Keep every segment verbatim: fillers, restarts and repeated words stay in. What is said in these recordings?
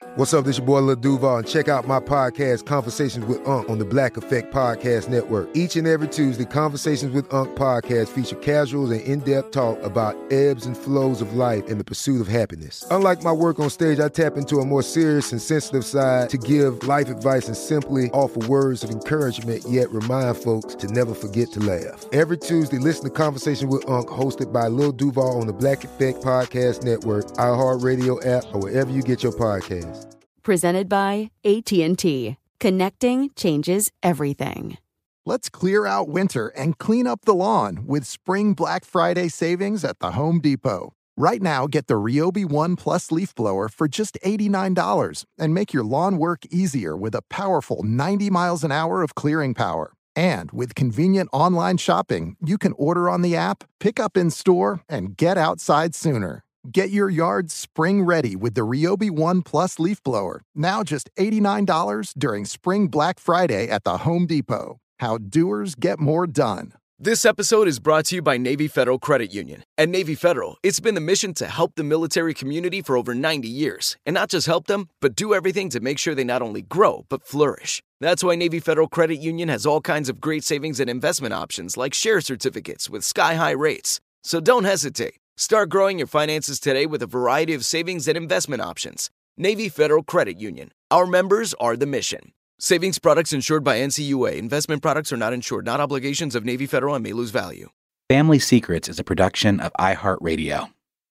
What's up, this your boy Lil Duval, and check out my podcast, Conversations with Unc, on the Black Effect Podcast Network. Each and every Tuesday, Conversations with Unc podcast feature casuals and in-depth talk about ebbs and flows of life and the pursuit of happiness. Unlike my work on stage, I tap into a more serious and sensitive side to give life advice and simply offer words of encouragement, yet remind folks to never forget to laugh. Every Tuesday, listen to Conversations with Unc, hosted by Lil Duval on the Black Effect Podcast Network, iHeartRadio app, or wherever you get your podcasts. Presented by A T and T. Connecting changes everything. Let's clear out winter and clean up the lawn with Spring Black Friday savings at the Home Depot. Right now, get the Ryobi One Plus leaf blower for just eighty-nine dollars and make your lawn work easier with a powerful ninety miles an hour of clearing power. And with convenient online shopping, you can order on the app, pick up in store, and get outside sooner. Get your yard spring ready with the Ryobi One Plus leaf blower. Now just eighty-nine dollars during Spring Black Friday at the Home Depot. How doers get more done. This episode is brought to you by Navy Federal Credit Union. At Navy Federal, it's been the mission to help the military community for over ninety years. And not just help them, but do everything to make sure they not only grow, but flourish. That's why Navy Federal Credit Union has all kinds of great savings and investment options like share certificates with sky-high rates. So don't hesitate. Start growing your finances today with a variety of savings and investment options. Navy Federal Credit Union. Our members are the mission. Savings products insured by N C U A. Investment products are not insured, not obligations of Navy Federal and may lose value. Family Secrets is a production of iHeartRadio.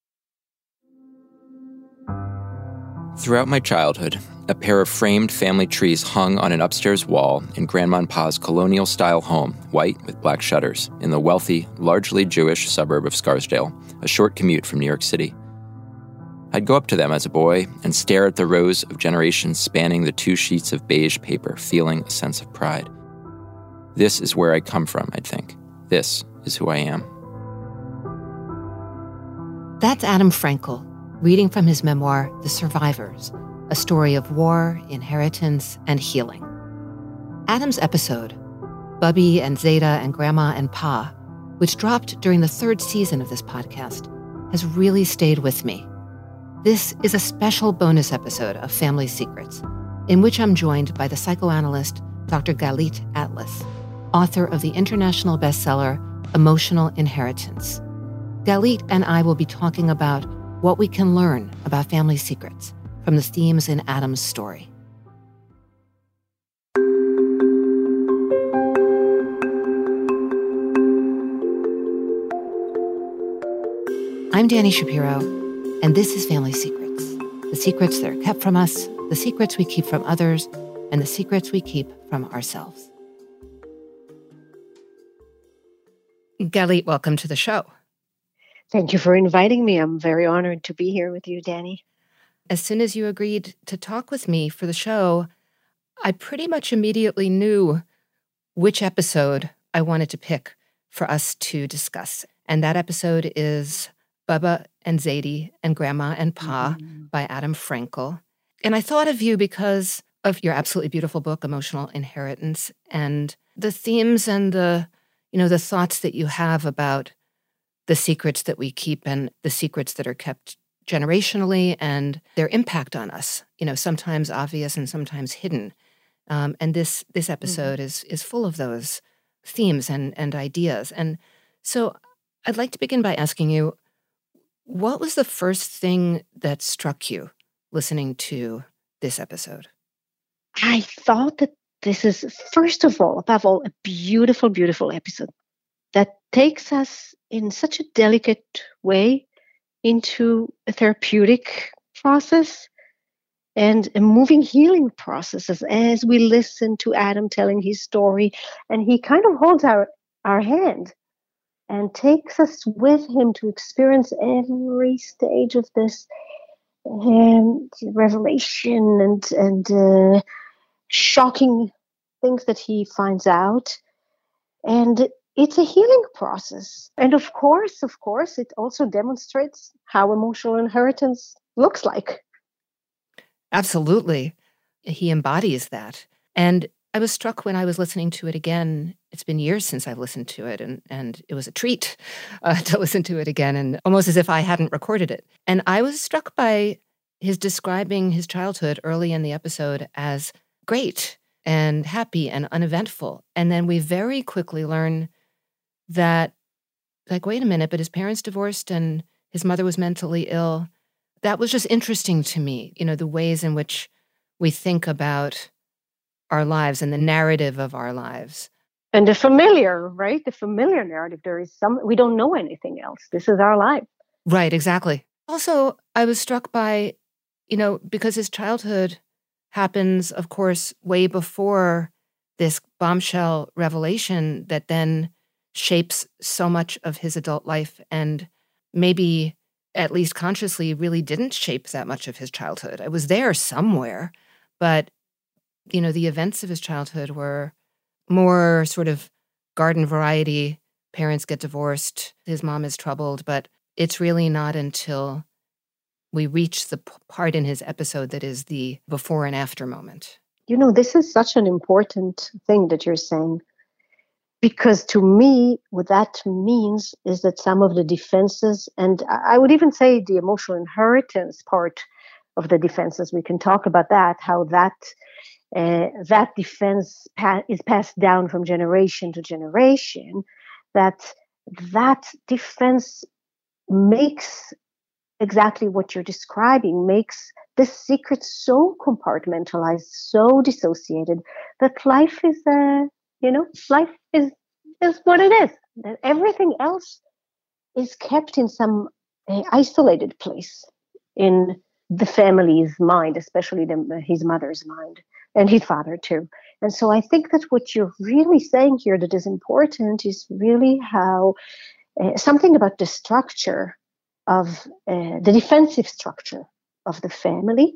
Throughout my childhood, a pair of framed family trees hung on an upstairs wall in Grandma and Pa's colonial-style home, white with black shutters, in the wealthy, largely Jewish suburb of Scarsdale, a short commute from New York City. I'd go up to them as a boy and stare at the rows of generations spanning the two sheets of beige paper, feeling a sense of pride. This is where I come from, I'd think. This is who I am. That's Adam Frankel, reading from his memoir, The Survivors, a story of war, inheritance, and healing. Adam's episode, Bubby and Zeta and Grandma and Pa, which dropped during the third season of this podcast, has really stayed with me. This is a special bonus episode of Family Secrets, in which I'm joined by the psychoanalyst Doctor Galit Atlas, author of the international bestseller Emotional Inheritance. Galit and I will be talking about what we can learn about family secrets from the themes in Adam's story. I'm Dani Shapiro, and this is Family Secrets, the secrets that are kept from us, the secrets we keep from others, and the secrets we keep from ourselves. Galit, welcome to the show. Thank you for inviting me. I'm very honored to be here with you, Dani. As soon as you agreed to talk with me for the show, I pretty much immediately knew which episode I wanted to pick for us to discuss. And that episode is Bubba and Zadie and Grandma and Pa mm-hmm. by Adam Frankel. And I thought of you because of your absolutely beautiful book, Emotional Inheritance, and the themes and the, you know, the thoughts that you have about the secrets that we keep and the secrets that are kept generationally and their impact on us, you know, sometimes obvious and sometimes hidden. Um, and this this episode mm-hmm. is is full of those themes and, and ideas. And so I'd like to begin by asking you, what was the first thing that struck you listening to this episode? I thought that this is, first of all, above all, a beautiful, beautiful episode that takes us in such a delicate way into a therapeutic process and a moving healing process as, as we listen to Adam telling his story. And he kind of holds our, our hand and takes us with him to experience every stage of this um, revelation and, and uh, shocking things that he finds out. And it's a healing process. And of course, of course, it also demonstrates how emotional inheritance looks like. Absolutely. He embodies that. And I was struck when I was listening to it again. It's been years since I've listened to it, and, and it was a treat uh, to listen to it again, and almost as if I hadn't recorded it. And I was struck by his describing his childhood early in the episode as great and happy and uneventful. And then we very quickly learn that, like, wait a minute, but his parents divorced and his mother was mentally ill. That was just interesting to me, you know, the ways in which we think about our lives and the narrative of our lives. And the familiar, right? The familiar narrative, there is some, we don't know anything else. This is our life. Right, exactly. Also, I was struck by, you know, because his childhood happens, of course, way before this bombshell revelation that then shapes so much of his adult life and maybe, at least consciously, really didn't shape that much of his childhood. It was there somewhere, but, you know, the events of his childhood were more sort of garden variety. Parents get divorced, his mom is troubled, but it's really not until we reach the p- part in his episode that is the before and after moment. You know, this is such an important thing that you're saying, because to me, what that means is that some of the defenses, and I would even say the emotional inheritance part of the defenses, we can talk about that, how that uh, that defense pa- is passed down from generation to generation, that that defense makes exactly what you're describing, makes the secret so compartmentalized, so dissociated, that life is, uh, you know, life is is what it is. That everything else is kept in some uh, isolated place in the family's mind, especially the, his mother's mind and his father too. And so I think that what you're really saying here that is important is really how uh, something about the structure of uh, the defensive structure of the family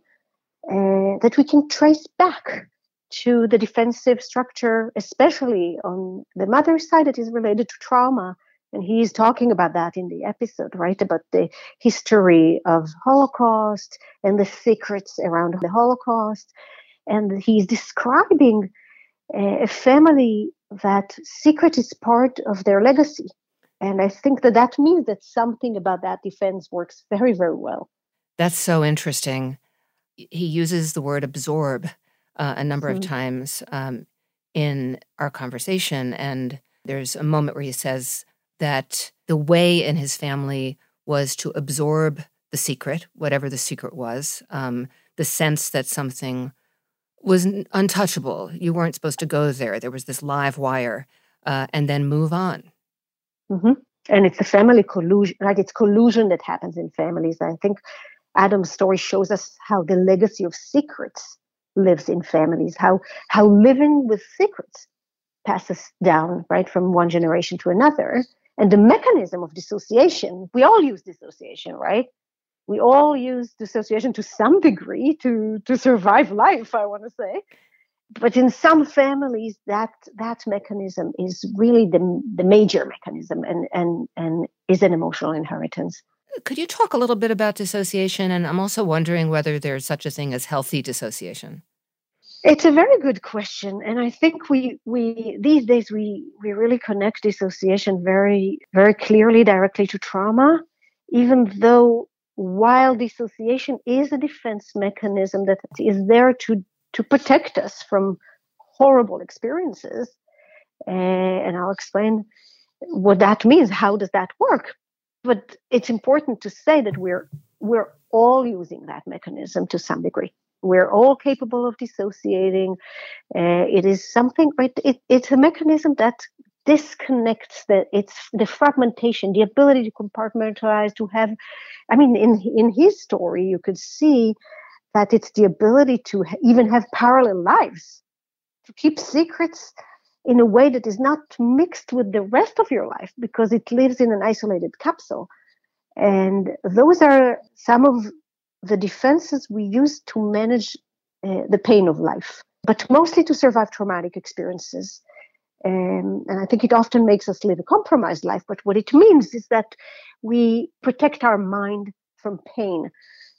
uh, that we can trace back to the defensive structure, especially on the mother's side that is related to trauma. And he's talking about that in the episode, right? About the history of Holocaust and the secrets around the Holocaust. And he's describing uh, a family that secret is part of their legacy. And I think that that means that something about that defense works very, very well. That's so interesting. He uses the word absorb uh, a number mm-hmm. of times um, in our conversation. And there's a moment where he says that the way in his family was to absorb the secret, whatever the secret was, um, the sense that something was untouchable. You weren't supposed to go there. There was this live wire, uh, and then move on. Mm-hmm. And it's a family collusion, right? It's collusion that happens in families. I think Adam's story shows us how the legacy of secrets lives in families, how how living with secrets passes down, right, from one generation to another. And the mechanism of dissociation, we all use dissociation, right? We all use dissociation to some degree to, to survive life, I want to say. But in some families, that that mechanism is really the, the major mechanism and, and, and is an emotional inheritance. Could you talk a little bit about dissociation? And I'm also wondering whether there's such a thing as healthy dissociation. It's a very good question. And I think we we these days we we really connect dissociation very, very clearly directly to trauma, even though while dissociation is a defense mechanism that is there to to protect us from horrible experiences. Uh, and I'll explain what that means. How does that work? But it's important to say that we're we're all using that mechanism to some degree. We're all capable of dissociating. Uh, it is something, right? It, it's a mechanism that disconnects the it's the fragmentation, the ability to compartmentalize, to have. I mean, in in his story, you could see that it's the ability to even have parallel lives, to keep secrets in a way that is not mixed with the rest of your life because it lives in an isolated capsule. And those are some of the defenses we use to manage uh, the pain of life, but mostly to survive traumatic experiences. Um, and I think it often makes us live a compromised life. But what it means is that we protect our mind from pain.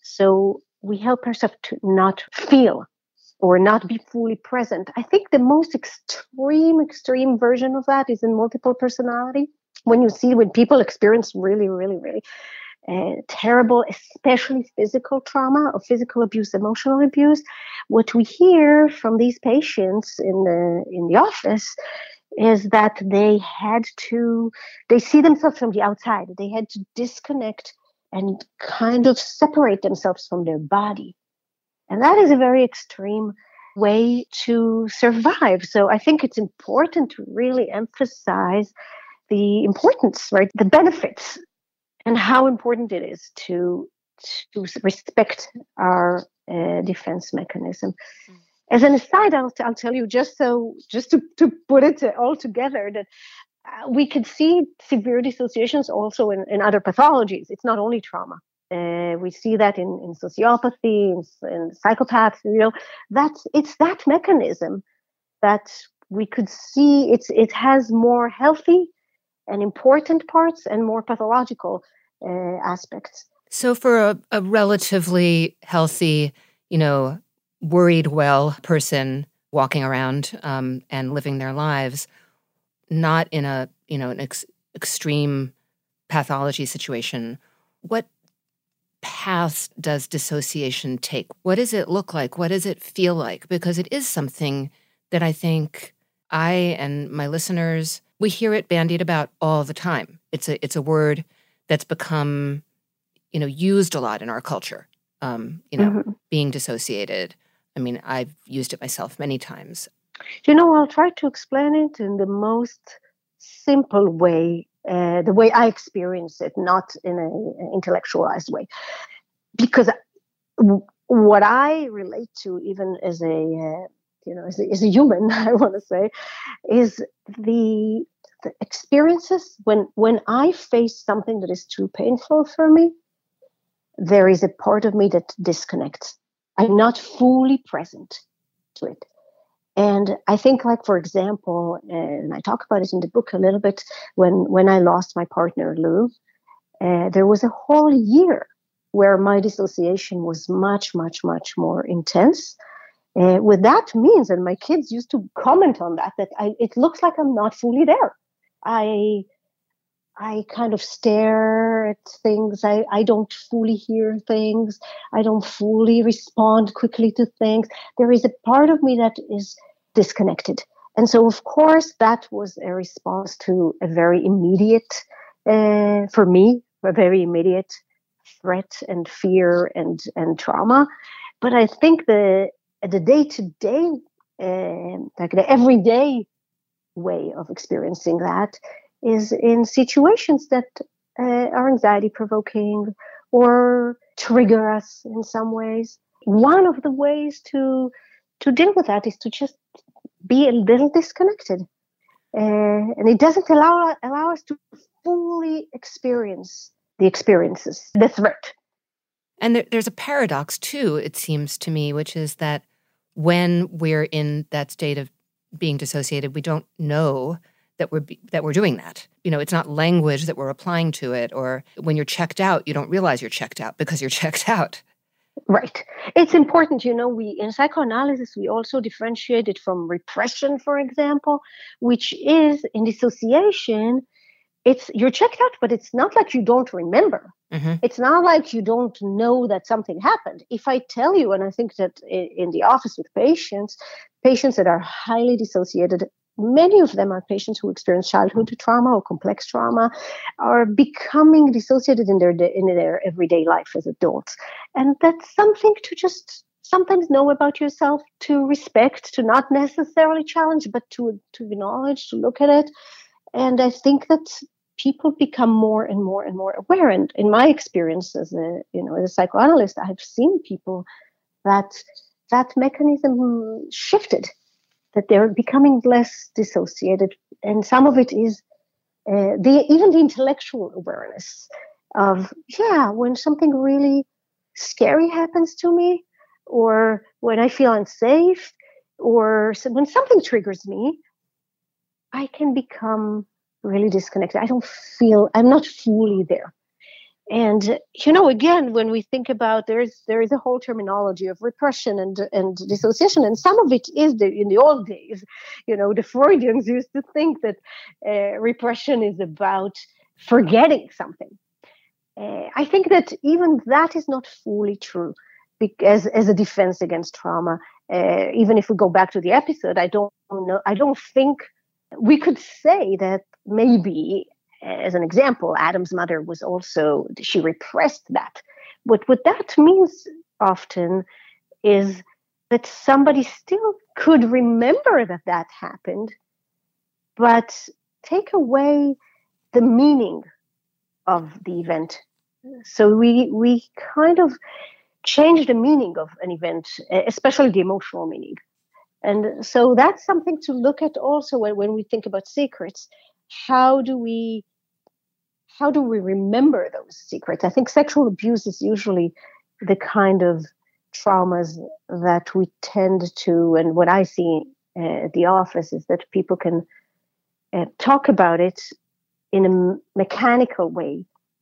So we help ourselves to not feel or not be fully present. I think the most extreme, extreme version of that is in multiple personality. When you see when people experience really, really, really uh, terrible, especially physical trauma or physical abuse, emotional abuse, what we hear from these patients in the in the office is that they had to, they see themselves from the outside. They had to disconnect and kind of separate themselves from their body. And that is a very extreme way to survive. So I think it's important to really emphasize the importance, right? The benefits and how important it is to, to respect our uh, defense mechanism. Mm. As an aside, I'll, I'll tell you just so, just to, to put it all together, that uh, we could see severe dissociations also in, in other pathologies. It's not only trauma. Uh, we see that in, in sociopathy, in, in psychopaths. You know, that's it's that mechanism that we could see. It's it has more healthy and important parts and more pathological uh, aspects. So, for a, a relatively healthy, you know, worried well person walking around um, and living their lives, not in a you know an ex- extreme pathology situation, what paths does dissociation take? What does it look like? What does it feel like? Because it is something that I think I and my listeners, we hear it bandied about all the time. It's a it's a word that's become, you know, used a lot in our culture. Um, you know, mm-hmm. being dissociated. I mean, I've used it myself many times. You know, I'll try to explain it in the most simple way. Uh, the way I experience it, not in a, an intellectualized way. Because w- what I relate to, even as a, uh, you know, as a, as a human, I want to say, is the, the experiences when, when I face something that is too painful for me, there is a part of me that disconnects. I'm not fully present to it. And I think, like, for example, and I talk about it in the book a little bit, when, when I lost my partner, Lou, uh, there was a whole year where my dissociation was much, much, much more intense. Uh, what that means, and my kids used to comment on that, that I, it looks like I'm not fully there. I I kind of stare at things. I, I don't fully hear things. I don't fully respond quickly to things. There is a part of me that is disconnected. And so, of course, that was a response to a very immediate, uh, for me, a very immediate threat and fear and, and trauma. But I think the the day-to-day, uh, like the everyday way of experiencing that is in situations that uh, are anxiety-provoking or trigger us in some ways. One of the ways to to deal with that is to just be a little disconnected. Uh, and it doesn't allow allow us to fully experience the experiences, the threat. And there, there's a paradox, too, it seems to me, which is that when we're in that state of being dissociated, we don't know that we're that we're doing that. You know, it's not language that we're applying to it, or when you're checked out, you don't realize you're checked out because you're checked out. Right. It's important, you know, we in psychoanalysis, we also differentiate it from repression, for example, which is in dissociation, it's you're checked out, but it's not like you don't remember. Mm-hmm. It's not like you don't know that something happened. If I tell you, and I think that in, in the office with patients, patients that are highly dissociated, many of them are patients who experience childhood trauma or complex trauma, are becoming dissociated in their in their everyday life as adults. And that's something to just sometimes know about yourself, to respect, to not necessarily challenge, but to, to acknowledge, to look at it. And I think that people become more and more and more aware. And in my experience as a, you know, as a psychoanalyst, I've seen people that that mechanism shifted, that they're becoming less dissociated. And some of it is uh, the even the intellectual awareness of, yeah, when something really scary happens to me, or when I feel unsafe, or when something triggers me, I can become really disconnected. I don't feel, I'm not fully there. And, you know, again, when we think about, there is there is a whole terminology of repression and and dissociation, and some of it is the, in the old days, you know, the Freudians used to think that uh, repression is about forgetting something. uh, I think that even that is not fully true because, as a defense against trauma. Uh, even if we go back to the episode, I don't know. I don't think we could say that maybe, as an example, Adam's mother was also, she repressed that. But what that means often is that somebody still could remember that that happened, but take away the meaning of the event. So we we kind of change the meaning of an event, especially the emotional meaning. And so that's something to look at also when, when we think about secrets. How do we how do we remember those secrets? I think sexual abuse is usually the kind of traumas that we tend to, and what I see uh, at the office is that people can uh, talk about it in a mechanical way,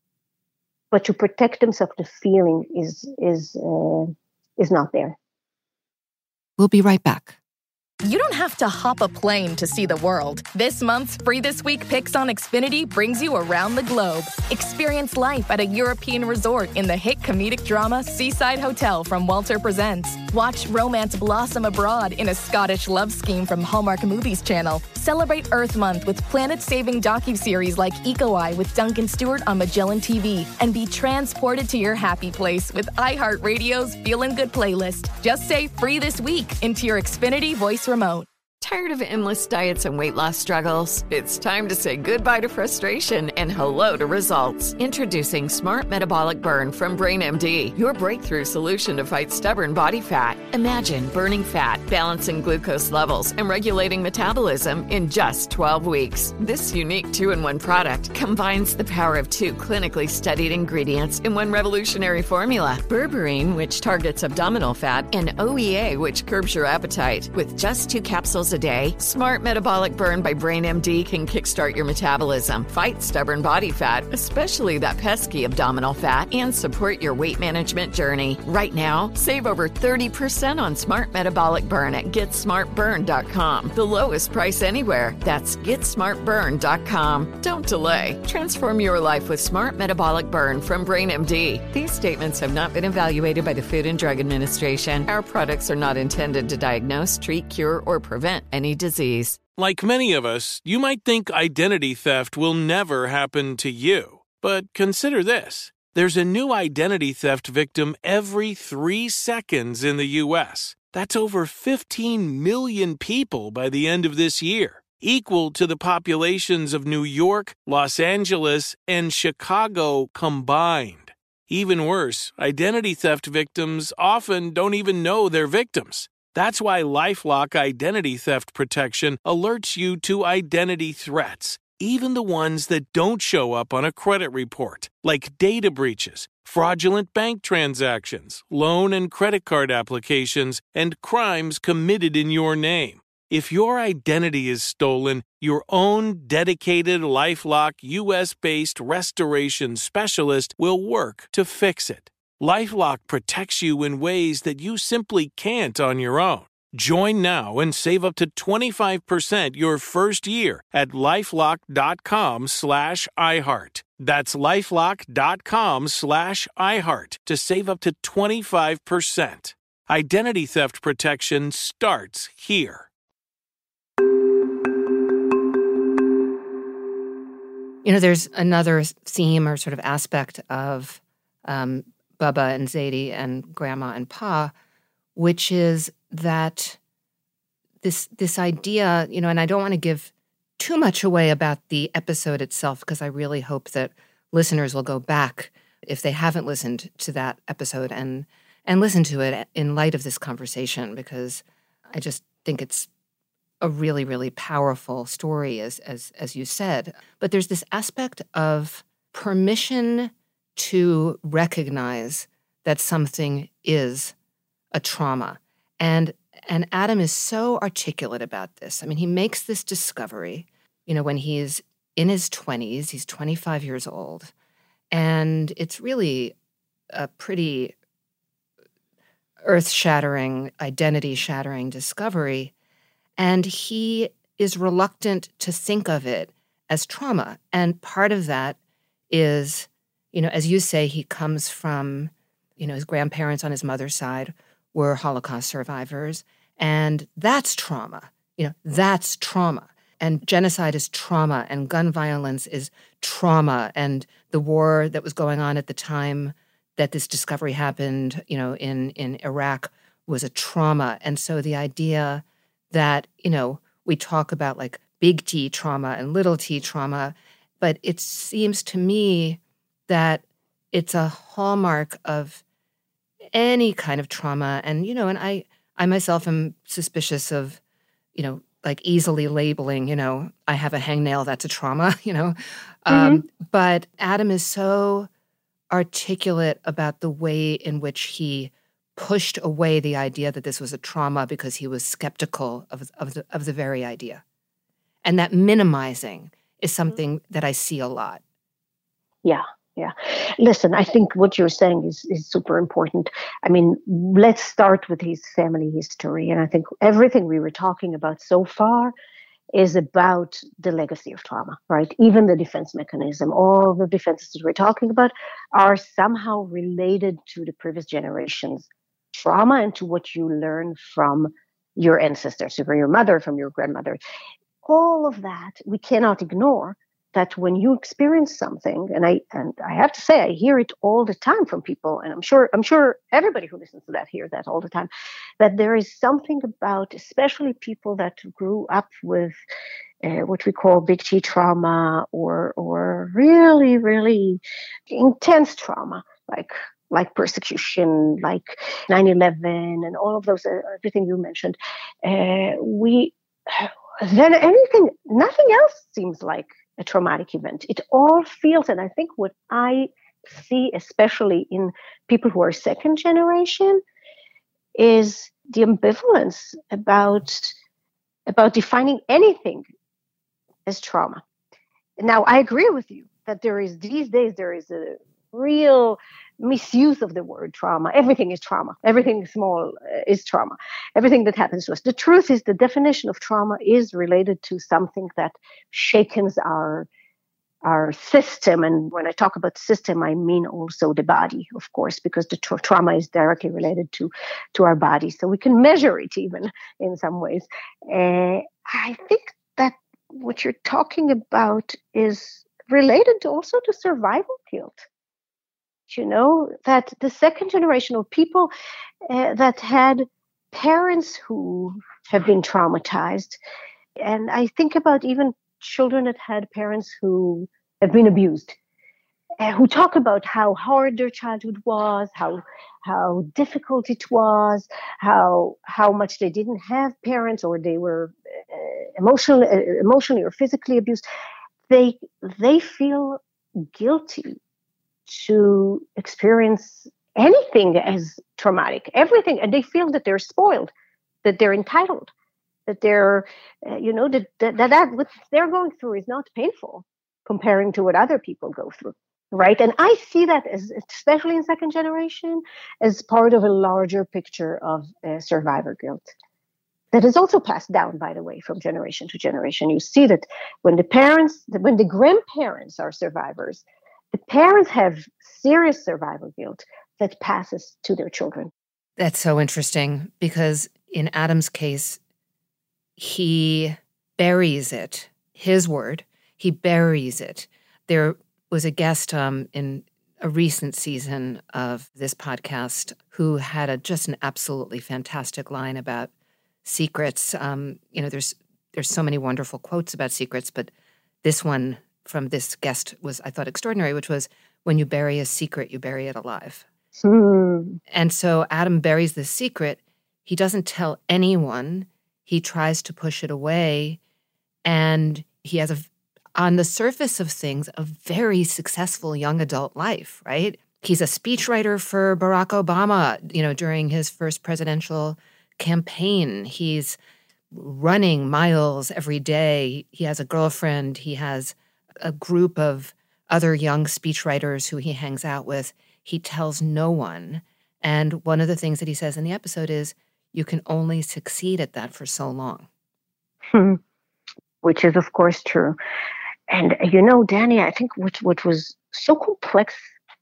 but to protect themselves, the feeling is is uh, is not there. We'll be right back. You don't have to hop a plane to see the world. This month's Free This Week Picks on Xfinity brings you around the globe. Experience life at a European resort in the hit comedic drama Seaside Hotel from Walter Presents. Watch romance blossom abroad in a Scottish love scheme from Hallmark Movies Channel. Celebrate Earth Month with planet-saving docuseries like Eco Eye with Duncan Stewart on Magellan T V. And be transported to your happy place with iHeartRadio's Feelin' Good playlist. Just say Free This Week into your Xfinity voice remote. Tired of endless diets and weight loss struggles? It's time to say goodbye to frustration and hello to results. Introducing Smart Metabolic Burn from BrainMD, your breakthrough solution to fight stubborn body fat. Imagine burning fat, balancing glucose levels, and regulating metabolism in just twelve weeks. This unique two-in-one product combines the power of two clinically studied ingredients in one revolutionary formula. Berberine, which targets abdominal fat, and O E A, which curbs your appetite. With just two capsules a day, Smart Metabolic Burn by BrainMD can kickstart your metabolism, fight stubborn body fat, especially that pesky abdominal fat, and support your weight management journey. Right now, save over thirty percent on Smart Metabolic Burn at get smart burn dot com. The lowest price anywhere. That's get smart burn dot com. Don't delay. Transform your life with Smart Metabolic Burn from BrainMD. These statements have not been evaluated by the Food and Drug Administration. Our products are not intended to diagnose, treat, cure, or prevent any disease. Like many of us, you might think identity theft will never happen to you. But consider this. There's a new identity theft victim every three seconds in the U S. That's over fifteen million people by the end of this year, equal to the populations of New York, Los Angeles, and Chicago combined. Even worse, identity theft victims often don't even know they're victims. That's why LifeLock Identity Theft Protection alerts you to identity threats, even the ones that don't show up on a credit report, like data breaches, fraudulent bank transactions, loan and credit card applications, and crimes committed in your name. If your identity is stolen, your own dedicated LifeLock U S-based restoration specialist will work to fix it. LifeLock protects you in ways that you simply can't on your own. Join now and save up to twenty-five percent your first year at LifeLock.com slash iHeart. That's LifeLock.com slash iHeart to save up to twenty-five percent. Identity theft protection starts here. You know, there's another theme or sort of aspect of um, Bubba and Zadie and Grandma and Pa, which is that this this idea, you know, and I don't want to give too much away about the episode itself because I really hope that listeners will go back if they haven't listened to that episode and and listen to it in light of this conversation, because I just think it's a really, really powerful story, as as as you said. But there's this aspect of permission to recognize that something is a trauma. And and Adam is so articulate about this. I mean, he makes this discovery, you know, when he's in his twenties, he's twenty-five years old, and it's really a pretty earth-shattering, identity-shattering discovery, and he is reluctant to think of it as trauma. And part of that is, you know, as you say, he comes from, you know, his grandparents on his mother's side were Holocaust survivors. And that's trauma. You know, that's trauma. And genocide is trauma, and gun violence is trauma. And the war that was going on at the time that this discovery happened, you know, in, in Iraq was a trauma. And so the idea that, you know, we talk about like big T trauma and little t trauma, but it seems to me that it's a hallmark of any kind of trauma. And, you know, and I, I myself am suspicious of, you know, like easily labeling, you know, I have a hangnail, that's a trauma, you know. Mm-hmm. Um, but Adam is so articulate about the way in which he pushed away the idea that this was a trauma because he was skeptical of, of, the, of the very idea. And that minimizing is something that I see a lot. Yeah, yeah. Listen, I think what you're saying is, is super important. I mean, let's start with his family history. And I think everything we were talking about so far is about the legacy of trauma, right? Even the defense mechanism, all the defenses that we're talking about are somehow related to the previous generation's trauma and to what you learn from your ancestors, from your mother, from your grandmother. All of that we cannot ignore. That when you experience something, and I and I have to say I hear it all the time from people, and I'm sure I'm sure everybody who listens to that hears that all the time, that there is something about, especially people that grew up with uh, what we call big T trauma or or really really intense trauma, like like persecution, like nine eleven, and all of those, uh, everything you mentioned. Uh, we then anything, nothing else seems like a traumatic event. It all feels, and I think what I see, especially in people who are second generation, is the ambivalence about, about defining anything as trauma. Now, I agree with you that there is, these days, there is a real misuse of the word trauma. Everything is trauma. Everything small uh, is trauma. Everything that happens to us. The truth is the definition of trauma is related to something that shakens our our system. And when I talk about system, I mean also the body, of course, because the tra- trauma is directly related to, to our body. So we can measure it even in some ways. Uh, I think that what you're talking about is related to also to survival guilt. You know, that the second generation of people uh, that had parents who have been traumatized. And I think about even children that had parents who have been abused, uh, who talk about how hard their childhood was, how how difficult it was, how how much they didn't have parents, or they were uh, emotionally, uh, emotionally or physically abused. They they feel guilty to experience anything as traumatic, everything, and they feel that they're spoiled, that they're entitled, that they're, uh, you know, that, that that what they're going through is not painful comparing to what other people go through, right? And I see that as, especially in second generation, as part of a larger picture of uh, survivor guilt that is also passed down, by the way, from generation to generation. You see that when the parents, when the grandparents are survivors, the parents have serious survival guilt that passes to their children. That's so interesting because in Adam's case, he buries it. His word, he buries it. There was a guest um, in a recent season of this podcast who had a, just an absolutely fantastic line about secrets. Um, you know, there's there's so many wonderful quotes about secrets, but this one from this guest was, I thought, extraordinary, which was, when you bury a secret, you bury it alive. Mm. And so Adam buries the secret. He doesn't tell anyone. He tries to push it away. And he has, a, on the surface of things, a very successful young adult life, right? He's a speechwriter for Barack Obama, you know, during his first presidential campaign. He's running miles every day. He has a girlfriend. He has a group of other young speechwriters who he hangs out with. He tells no one. And one of the things that he says in the episode is, you can only succeed at that for so long. Hmm. Which is, of course, true. And, you know, Danny, I think what, what was so complex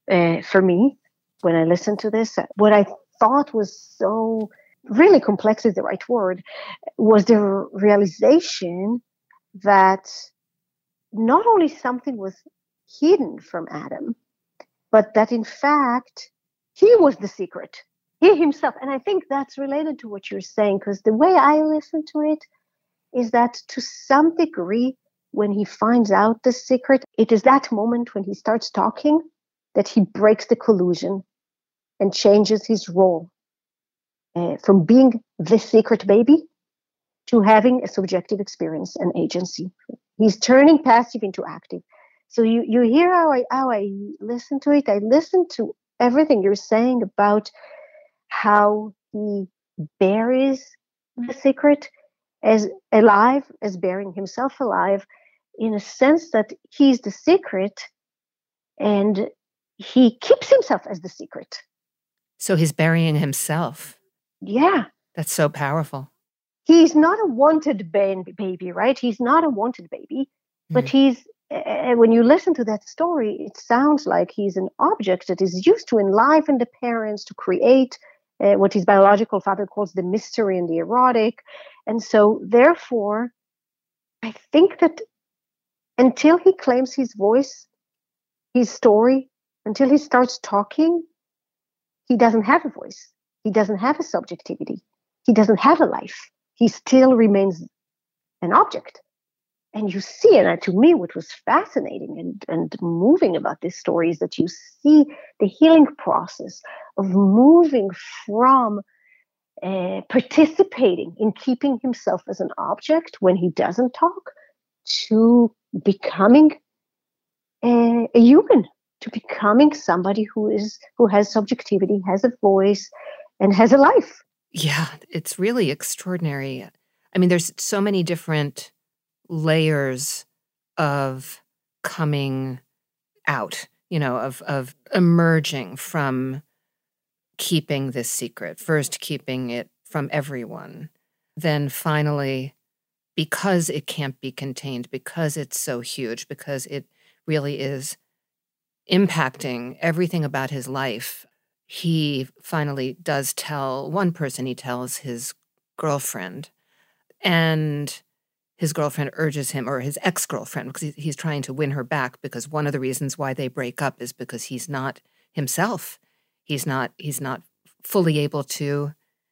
uh, for me when I listened to this. What I thought was so really complex is the right word, was the realization that not only something was hidden from Adam, but that in fact, he was the secret, he himself. And I think that's related to what you're saying, because the way I listen to it is that to some degree, when he finds out the secret, it is that moment when he starts talking that he breaks the collusion and changes his role uh, from being the secret baby to having a subjective experience and agency. He's turning passive into active. So you, you hear how I, how I listen to it. I listen to everything you're saying about how he buries the secret as alive, as bearing himself alive, in a sense that he's the secret and he keeps himself as the secret. So he's burying himself. Yeah. That's so powerful. He's not a wanted baby, right? He's not a wanted baby, but mm. he's, uh, when you listen to that story, it sounds like he's an object that is used to enliven the parents, to create uh, what his biological father calls the mystery and the erotic. And so therefore, I think that until he claims his voice, his story, until he starts talking, he doesn't have a voice. He doesn't have a subjectivity. He doesn't have a life. He still remains an object. And you see, and to me, what was fascinating and, and moving about this story is that you see the healing process of moving from uh, participating in keeping himself as an object when he doesn't talk to becoming a, a human, to becoming somebody who is who has subjectivity, has a voice, and has a life. Yeah, it's really extraordinary. I mean, there's so many different layers of coming out, you know, of of emerging from keeping this secret. First, keeping it from everyone. Then finally, because it can't be contained, because it's so huge, because it really is impacting everything about his life, he finally does tell one person. He tells his girlfriend, and his girlfriend urges him, or his ex-girlfriend, because he's trying to win her back, because one of the reasons why they break up is because he's not himself. He's not, he's not fully able to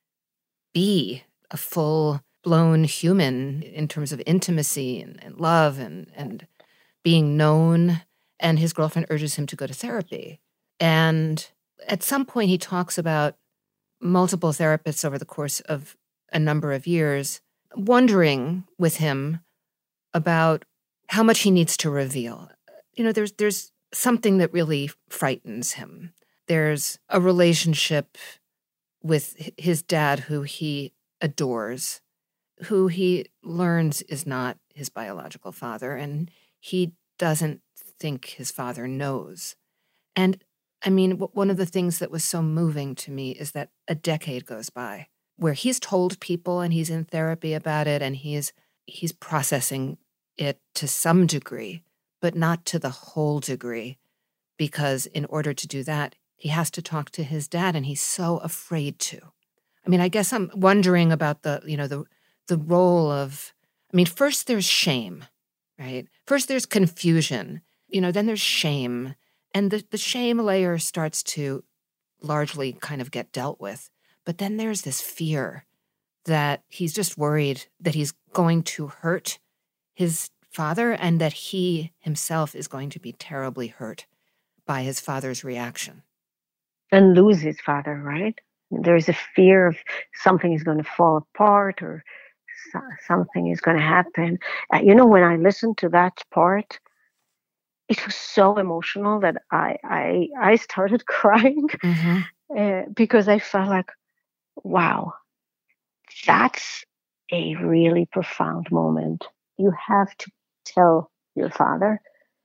be a full-blown human in terms of intimacy and, and love and, and being known. And his girlfriend urges him to go to therapy. And at some point, he talks about multiple therapists over the course of a number of years, wondering with him about how much he needs to reveal. You know, there's there's something that really frightens him. There's a relationship with his dad who he adores, who he learns is not his biological father, and he doesn't think his father knows. And I mean, one of the things that was so moving to me is that a decade goes by where he's told people and he's in therapy about it and he's he's processing it to some degree, but not to the whole degree, because in order to do that, he has to talk to his dad, and he's so afraid to. I mean, I guess I'm wondering about the, you know, the the role of, I mean, first there's shame, right? First there's confusion, you know, then there's shame. And the, the shame layer starts to largely kind of get dealt with. But then there's this fear that he's just worried that he's going to hurt his father and that he himself is going to be terribly hurt by his father's reaction. And lose his father, right? There's a fear of something is going to fall apart or so, something is going to happen. Uh, you know, when I listened to that part, it was so emotional that I I, I started crying mm-hmm. uh, because I felt like, wow, that's a really profound moment. You have to tell your father,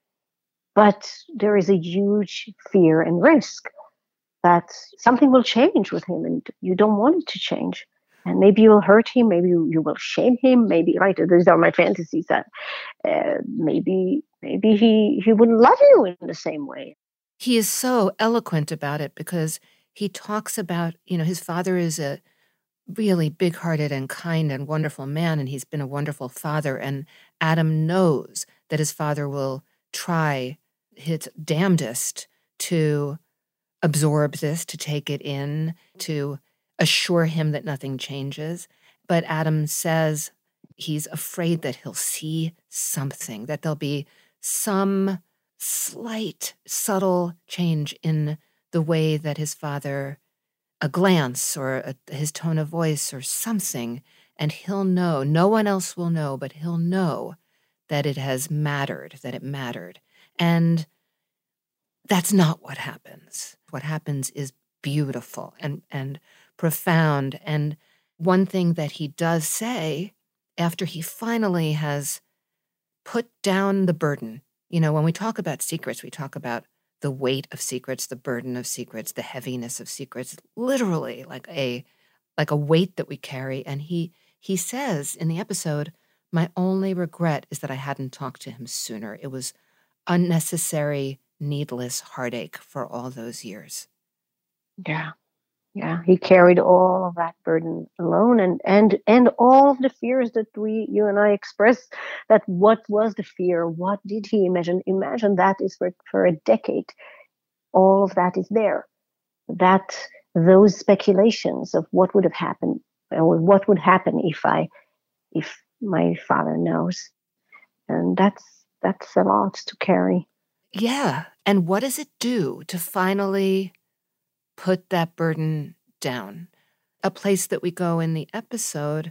but there is a huge fear and risk that something will change with him and you don't want it to change. And maybe you'll hurt him, maybe you, you will shame him, maybe, right, these are my fantasies, that uh, maybe maybe he, he wouldn't love you in the same way. he is so eloquent about it because he talks about, you know, his father is a really big-hearted and kind and wonderful man, and he's been a wonderful father, and Adam knows that his father will try his damnedest to absorb this, to take it in, to assure him that nothing changes. But Adam says he's afraid that he'll see something, that there'll be some slight, subtle change in the way that his father, a glance or a, his tone of voice or something, and he'll know, no one else will know, but he'll know that it has mattered, that it mattered. And that's not what happens. What happens is beautiful and, and profound. And one thing that he does say after he finally has put down the burden, you know, when we talk about secrets, we talk about the weight of secrets, the burden of secrets, the heaviness of secrets, literally like a like a weight that we carry. And he he says in the episode, my only regret is that I hadn't talked to him sooner. It was unnecessary, needless heartache for all those years. Yeah. Yeah, he carried all of that burden alone, and and and all of the fears that we, you and I, express. That what was the fear? What did he imagine? Imagine that is for for a decade. All of that is there. That those speculations of what would have happened, or what would happen if I, if my father knows, and that's that's a lot to carry. Yeah, and what does it do to finally put that burden down? A place that we go in the episode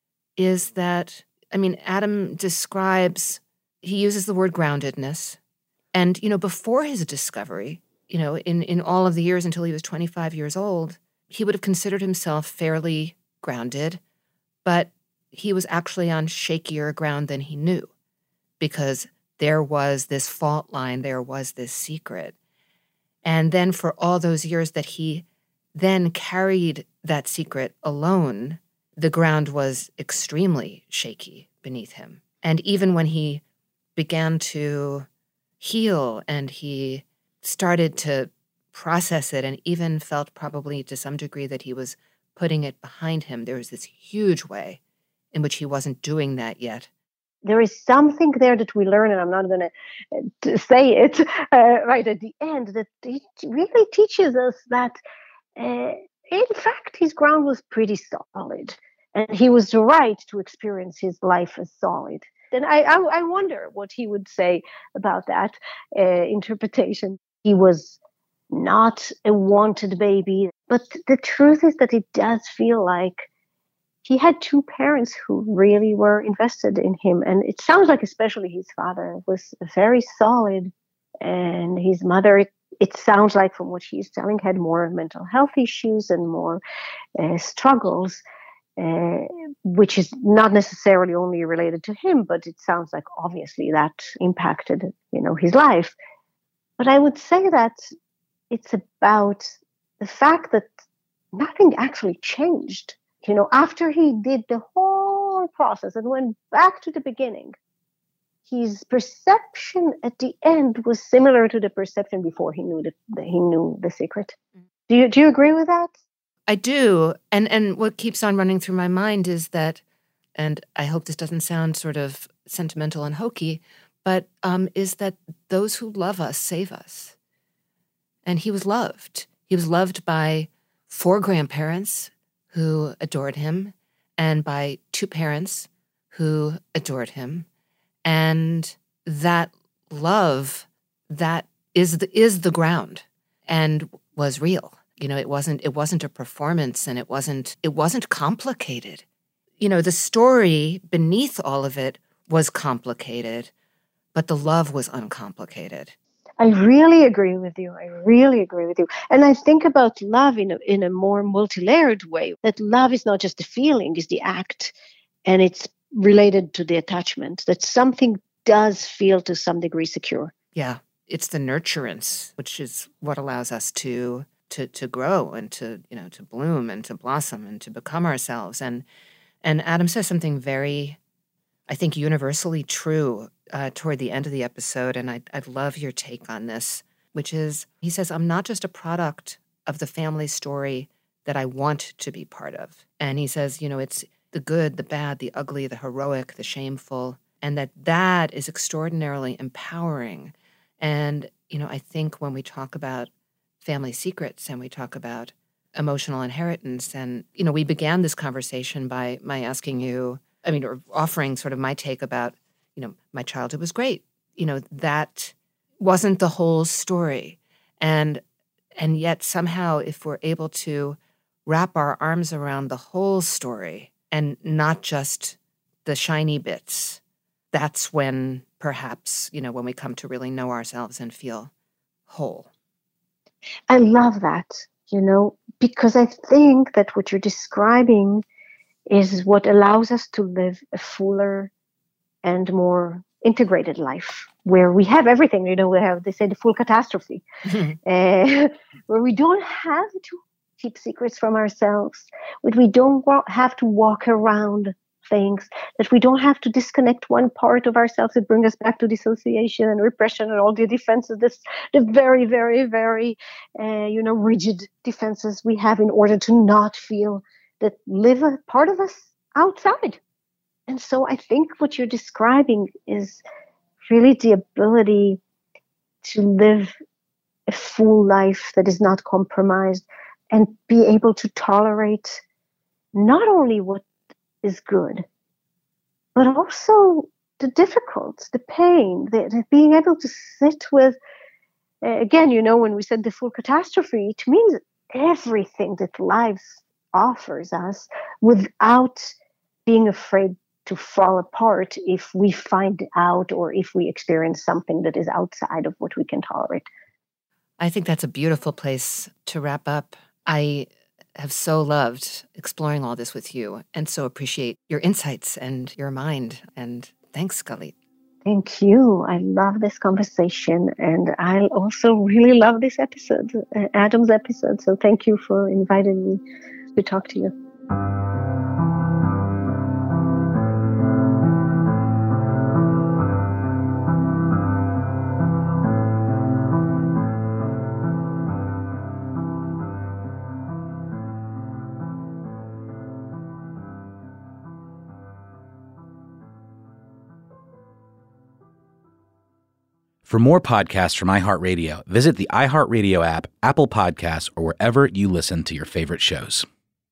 is that, I mean, Adam describes, he uses the word groundedness. And, you know, before his discovery, you know, in, in all of the years until he was twenty-five years old, he would have considered himself fairly grounded, but he was actually on shakier ground than he knew because there was this fault line, there was this secret. And then for all those years that he then carried that secret alone, the ground was extremely shaky beneath him. And even when he began to heal and he started to process it and even felt probably to some degree that he was putting it behind him, there was this huge way in which he wasn't doing that yet. There is something there that we learn, and I'm not going to say it uh, right at the end, that it really teaches us that, uh, in fact, his ground was pretty solid, and he was right to experience his life as solid. And I, I, I wonder what he would say about that uh, interpretation. He was not a wanted baby, but the truth is that it does feel like he had two parents who really were invested in him. And it sounds like especially his father was very solid. And his mother, it, it sounds like from what she's telling, had more mental health issues and more uh, struggles, uh, which is not necessarily only related to him, but it sounds like obviously that impacted, you know, his life. But I would say that it's about the fact that nothing actually changed. You know, after he did the whole process and went back to the beginning, his perception at the end was similar to the perception before he knew the, the he knew the secret. Do you do you agree with that? I do. And and what keeps on running through my mind is that, and I hope this doesn't sound sort of sentimental and hokey, but um, is that those who love us save us. And he was loved. He was loved by four grandparents who adored him, and by two parents who adored him. And that love, that is the, is the ground and was real. You know, it wasn't it wasn't a performance, and it wasn't it wasn't complicated. You know, the story beneath all of it was complicated, but the love was uncomplicated. I really agree with you. I really agree with you. And I think about love in a, in a more multi-layered way, that love is not just a feeling, it's the act, and it's related to the attachment, that something does feel to some degree secure. Yeah, it's the nurturance, which is what allows us to to to grow and to, you know, to bloom and to blossom and to become ourselves. And and Adam says something very, I think, universally true uh, toward the end of the episode, and I'd, I'd love your take on this. which is, he says, I'm not just a product of the family story that I want to be part of. And he says, you know, it's the good, the bad, the ugly, the heroic, the shameful, and that that is extraordinarily empowering. And, you know, I think when we talk about family secrets and we talk about emotional inheritance, and, you know, we began this conversation by my asking you, I mean, or offering sort of my take about, you know, my childhood was great. You know, that wasn't the whole story. And and yet somehow if we're able to wrap our arms around the whole story and not just the shiny bits, that's when perhaps, you know, when we come to really know ourselves and feel whole. I love that, you know, because I think that what you're describing is what allows us to live a fuller and more integrated life, where we have everything, you know, we have, they say, the full catastrophe, uh, where we don't have to keep secrets from ourselves, where we don't wa- have to walk around things, that we don't have to disconnect one part of ourselves that bring us back to dissociation and repression and all the defenses, this, the very, very, very, uh, you know, rigid defenses we have in order to not feel that live a part of us outside. And so I think what you're describing is really the ability to live a full life that is not compromised and be able to tolerate not only what is good, but also the difficult, the pain, the, the being able to sit with, uh, again, you know, when we said the full catastrophe, it means everything that life offers us without being afraid to fall apart if we find out or if we experience something that is outside of what we can tolerate. I think that's a beautiful place to wrap up. I have so loved exploring all this with you and so appreciate your insights and your mind. And thanks, Galit. Thank you. I love this conversation. And I also really love this episode, uh, Adam's episode. So thank you for inviting me to talk to you. For more podcasts from iHeartRadio, visit the iHeartRadio app, Apple Podcasts, or wherever you listen to your favorite shows.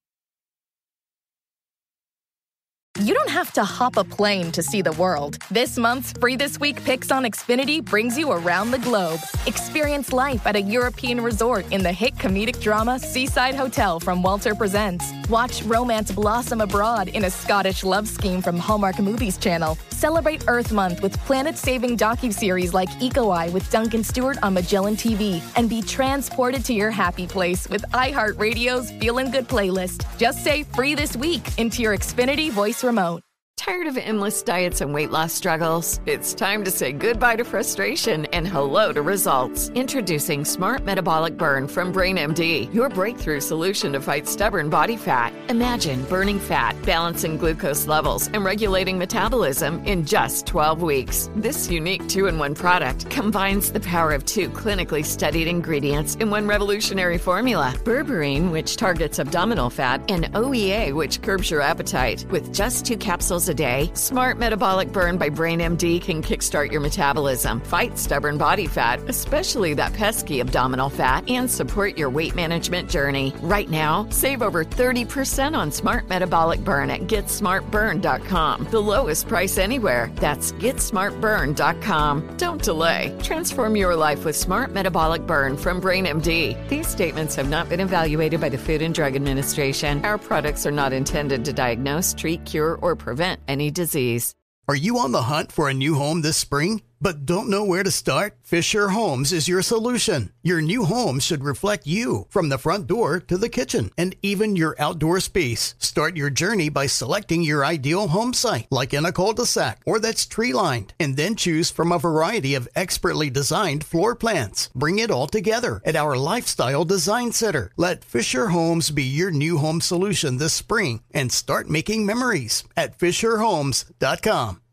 You don't have to hop a plane to see the world. This month's Free This Week Picks on Xfinity brings you around the globe. Experience life at a European resort in the hit comedic drama Seaside Hotel from Walter Presents. Watch romance blossom abroad in a Scottish love scheme from Hallmark Movies Channel. Celebrate Earth Month with planet-saving docuseries like Eco-Eye with Duncan Stewart on Magellan T V. And be transported to your happy place with iHeartRadio's Feelin' Good playlist. Just say Free This Week into your Xfinity voice remote. Tired of endless diets and weight loss struggles? It's time to say goodbye to frustration and hello to results. Introducing Smart Metabolic Burn from BrainMD, your breakthrough solution to fight stubborn body fat. Imagine burning fat, balancing glucose levels, and regulating metabolism in just twelve weeks. This unique two-in-one product combines the power of two clinically studied ingredients in one revolutionary formula. Berberine, which targets abdominal fat, and O E A, which curbs your appetite. With just two capsules a day, Smart Metabolic Burn by BrainMD can kickstart your metabolism, fight stubborn body fat, especially that pesky abdominal fat, and support your weight management journey. Right now, save over thirty percent on Smart Metabolic Burn at get smart burn dot com. The lowest price anywhere. That's get smart burn dot com. Don't delay. Transform your life with Smart Metabolic Burn from BrainMD. These statements have not been evaluated by the Food and Drug Administration. Our products are not intended to diagnose, treat, cure, or prevent any disease. Are you on the hunt for a new home this spring, but don't know where to start? Fisher Homes is your solution. Your new home should reflect you, from the front door to the kitchen, and even your outdoor space. Start your journey by selecting your ideal home site, like in a cul-de-sac or that's tree-lined, and then choose from a variety of expertly designed floor plans. Bring it all together at our Lifestyle Design Center. Let Fisher Homes be your new home solution this spring and start making memories at fisher homes dot com.